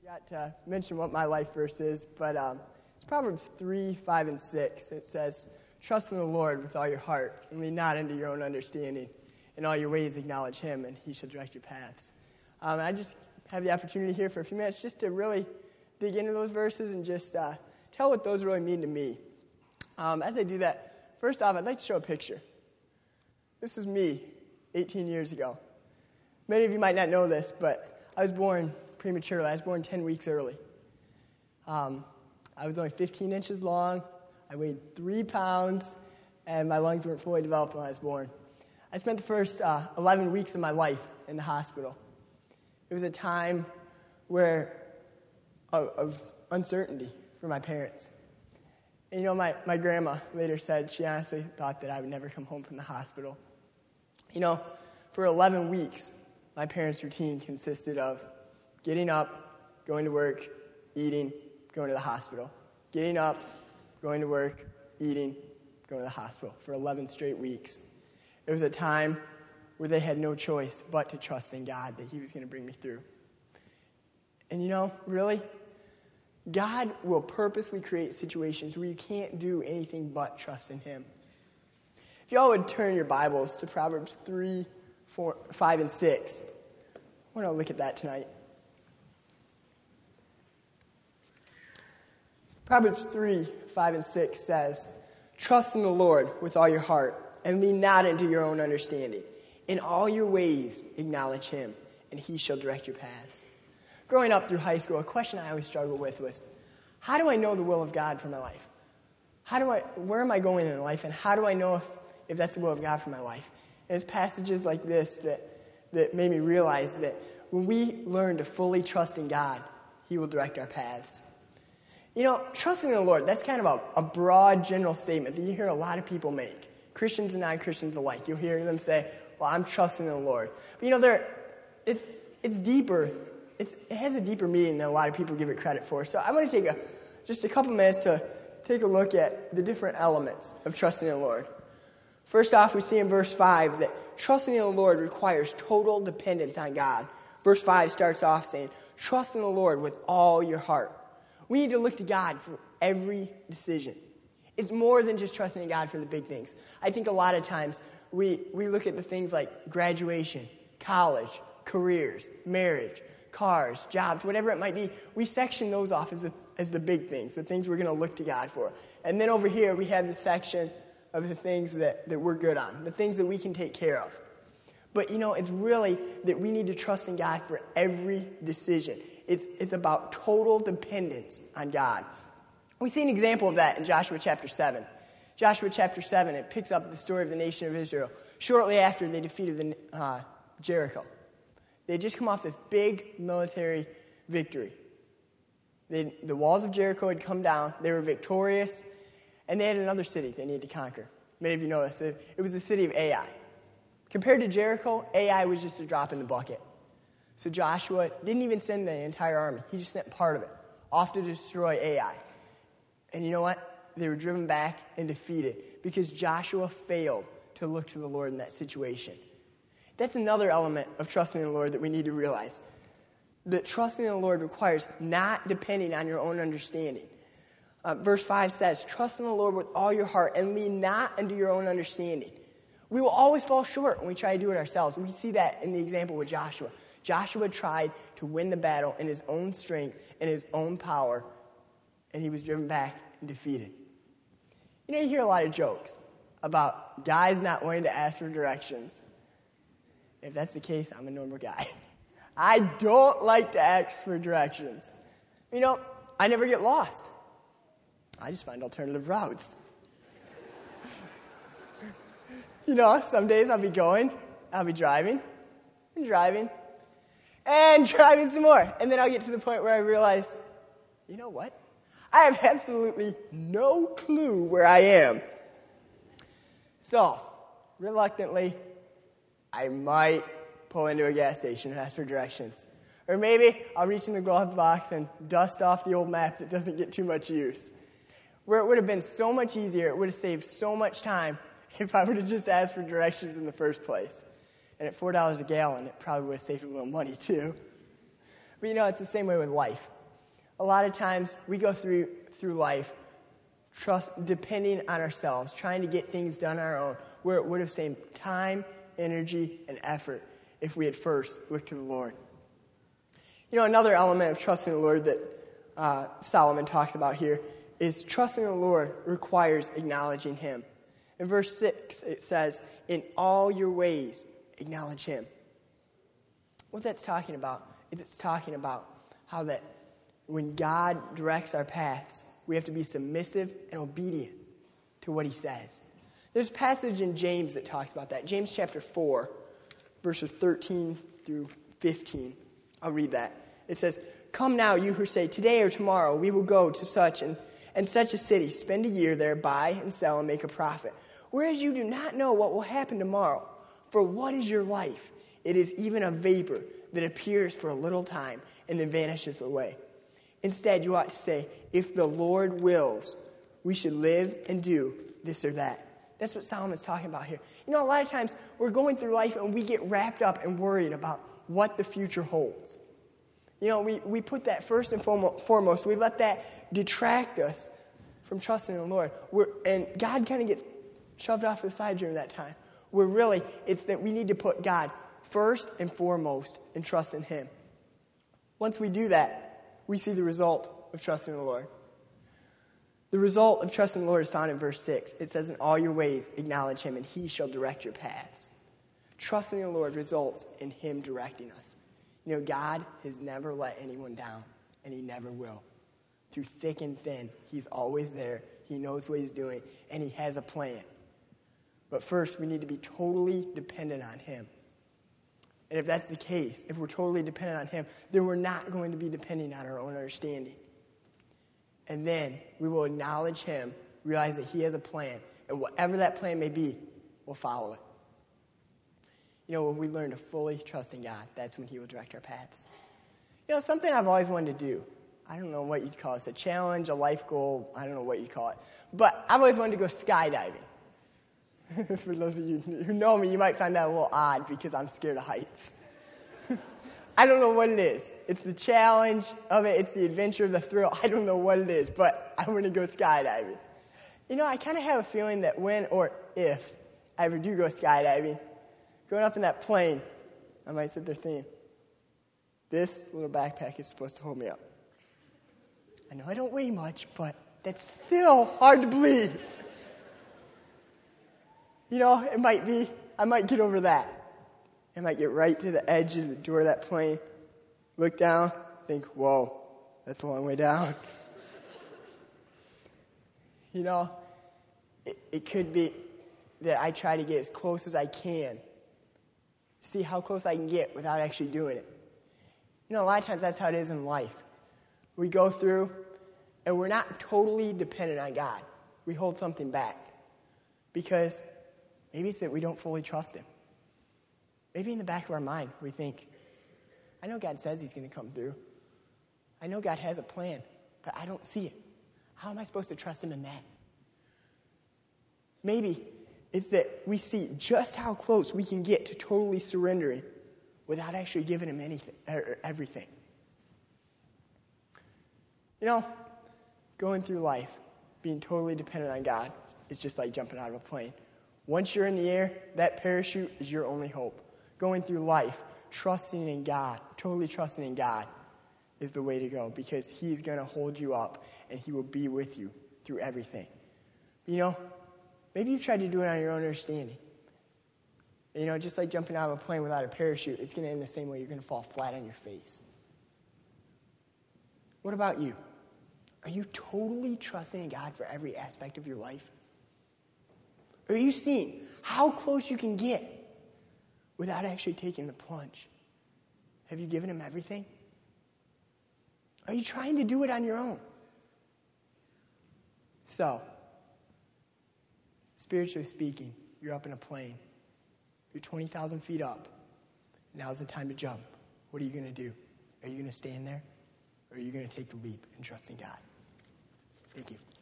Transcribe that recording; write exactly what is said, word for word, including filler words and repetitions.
forgot to mention what my life verse is, but um, it's Proverbs three, five, and six. It says, "Trust in the Lord with all your heart, and lean not into your own understanding. In all your ways acknowledge him, and he shall direct your paths." Um, I just have the opportunity here for a few minutes just to really dig into those verses and just uh, tell what those really mean to me. Um, as I do that, first off, I'd like to show a picture. This is me eighteen years ago. Many of you might not know this, but I was born prematurely. I was born ten weeks early. Um, I was only fifteen inches long. I weighed three pounds, and my lungs weren't fully developed when I was born. I spent the first uh, eleven weeks of my life in the hospital. It was a time where of, of uncertainty for my parents. And, you know, my, my grandma later said she honestly thought that I would never come home from the hospital. You know, for eleven weeks, my parents' routine consisted of getting up, going to work, eating, going to the hospital. Getting up, going to work, eating, going to the hospital for eleven straight weeks. It was a time where they had no choice but to trust in God that he was going to bring me through. And you know, really, God will purposely create situations where you can't do anything but trust in him. If y'all would turn your Bibles to Proverbs three, four, five, and six. I want to look at that tonight. Proverbs three, five, and six says, "Trust in the Lord with all your heart, and lean not into your own understanding. In all your ways acknowledge him, and he shall direct your paths." Growing up through high school, a question I always struggled with was, how do I know the will of God for my life? How do I, where am I going in life, and how do I know if, if that's the will of God for my life? And it's passages like this that, that made me realize that when we learn to fully trust in God, he will direct our paths. You know, trusting in the Lord, that's kind of a, a broad, general statement that you hear a lot of people make, Christians and non-Christians alike. You'll hear them say, well, I'm trusting in the Lord. But you know, there, it's it's deeper. It's, it has a deeper meaning than a lot of people give it credit for. So I want to take a, just a couple minutes to take a look at the different elements of trusting in the Lord. First off, we see in verse five that trusting in the Lord requires total dependence on God. Verse five starts off saying, "Trust in the Lord with all your heart." We need to look to God for every decision. It's more than just trusting in God for the big things. I think a lot of times we, we look at the things like graduation, college, careers, marriage, cars, jobs, whatever it might be. We section those off as the, as the big things, the things we're going to look to God for. And then over here we have the section of the things that, that we're good on, the things that we can take care of. But, you know, it's really that we need to trust in God for every decision. It's, it's about total dependence on God. We see an example of that in Joshua chapter seven. Joshua chapter seven, it picks up the story of the nation of Israel shortly after they defeated the, uh, Jericho. They had just come off this big military victory. They, the walls of Jericho had come down. They were victorious. And they had another city they needed to conquer. Many of you know this. It, it was the city of Ai. Compared to Jericho, Ai was just a drop in the bucket. So Joshua didn't even send the entire army. He just sent part of it off to destroy Ai. And you know what? They were driven back and defeated because Joshua failed to look to the Lord in that situation. That's another element of trusting in the Lord that we need to realize. That trusting in the Lord requires not depending on your own understanding. Uh, verse five says, "Trust in the Lord with all your heart and lean not into your own understanding." We will always fall short when we try to do it ourselves. We see that in the example with Joshua. Joshua tried to win the battle in his own strength and his own power, and he was driven back and defeated. You know, you hear a lot of jokes about guys not wanting to ask for directions. If that's the case, I'm a normal guy. I don't like to ask for directions. You know, I never get lost. I just find alternative routes. You know, some days I'll be going, I'll be driving, and driving, and driving some more. And then I'll get to the point where I realize, you know what? I have absolutely no clue where I am. So, reluctantly, I might pull into a gas station and ask for directions. Or maybe I'll reach in the glove box and dust off the old map that doesn't get too much use. Where it would have been so much easier, it would have saved so much time if I would have just asked for directions in the first place. And at four dollars a gallon, it probably would have saved a little money too. But you know, it's the same way with life. A lot of times we go through through life trust, depending on ourselves, trying to get things done on our own, where it would have saved time, energy, and effort if we had first looked to the Lord. You know, another element of trusting the Lord that uh, Solomon talks about here is trusting the Lord requires acknowledging him. In verse six, it says, in all your ways, acknowledge him. What that's talking about is it's talking about how that when God directs our paths, we have to be submissive and obedient to what he says. There's a passage in James that talks about that. James chapter four, verses thirteen through fifteen. I'll read that. It says, come now, you who say, today or tomorrow we will go to such and, and such a city, spend a year there, buy and sell and make a profit. Whereas you do not know what will happen tomorrow. For what is your life? It is even a vapor that appears for a little time and then vanishes away. Instead, you ought to say, if the Lord wills, we should live and do this or that. That's what Solomon's talking about here. You know, a lot of times we're going through life and we get wrapped up and worried about what the future holds. You know, we, we put that first and foremost. We let that detract us from trusting in the Lord. We're, and God kind of gets shoved off to the side during that time. Where really, it's that we need to put God first and foremost and trust in him. Once we do that, we see the result of trusting in the Lord. The result of trusting in the Lord is found in verse six. It says, in all your ways, acknowledge him, and he shall direct your paths. Trusting in the Lord results in him directing us. You know, God has never let anyone down, and he never will. Through thick and thin, he's always there. He knows what he's doing, and he has a plan. But first, we need to be totally dependent on him. And if that's the case, if we're totally dependent on him, then we're not going to be depending on our own understanding. And then we will acknowledge him, realize that he has a plan, and whatever that plan may be, we'll follow it. You know, when we learn to fully trust in God, that's when he will direct our paths. You know, something I've always wanted to do, I don't know what you'd call it, a challenge, a life goal, I don't know what you'd call it, but I've always wanted to go skydiving. For those of you who know me, you might find that a little odd because I'm scared of heights. I don't know what it is. It's the challenge of it. It's the adventure, the thrill. I don't know what it is, but I want to go skydiving. You know, I kind of have a feeling that when or if I ever do go skydiving, going up in that plane, I might sit there thinking, this little backpack is supposed to hold me up. I know I don't weigh much, but that's still hard to believe. You know, it might be, I might get over that. I might get right to the edge of the door of that plane, look down, think, whoa, that's a long way down. You know, it, it could be that I try to get as close as I can, see how close I can get without actually doing it. You know, a lot of times that's how it is in life. We go through, and we're not totally dependent on God. We hold something back because maybe it's that we don't fully trust him. Maybe in the back of our mind, we think, I know God says he's going to come through. I know God has a plan, but I don't see it. How am I supposed to trust him in that? Maybe it's that we see just how close we can get to totally surrendering without actually giving him anything or everything. You know, going through life, being totally dependent on God, is just like jumping out of a plane. Once you're in the air, that parachute is your only hope. Going through life, trusting in God, totally trusting in God is the way to go because he's going to hold you up and he will be with you through everything. You know, maybe you've tried to do it on your own understanding. You know, just like jumping out of a plane without a parachute, it's going to end the same way. You're going to fall flat on your face. What about you? Are you totally trusting in God for every aspect of your life? Are you seeing how close you can get without actually taking the plunge? Have you given him everything? Are you trying to do it on your own? So, spiritually speaking, you're up in a plane. You're twenty thousand feet up. Now's the time to jump. What are you going to do? Are you going to stand there? Or are you going to take the leap and trust in God? Thank you.